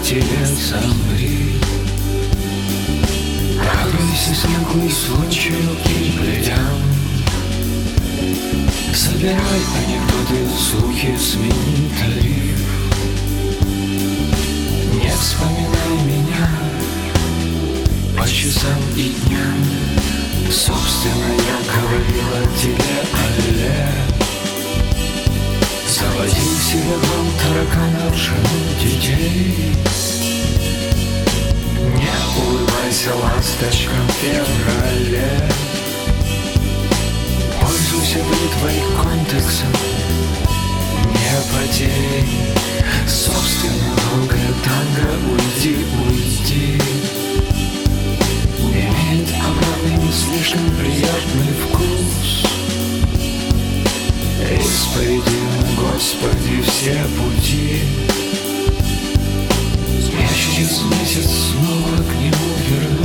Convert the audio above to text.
тебе замри. Радуйся снегу и случаю и глядям. Собирай анекдоты, слухи, смени тариф. Не вспоминай меня по часам и дням. Собственно, я говорила тебе алле. Заводи себе дом тараканов, жену, детей. Не улыбайся ласточкам в феврале. Пользуйся бритвой контексом, не потей. Собственно, долгое танго, уйди, уйди. Имеет обратный не слишком приятный вкус. Исповедуем, Господи, все пути. Я через месяц снова к нему вернусь.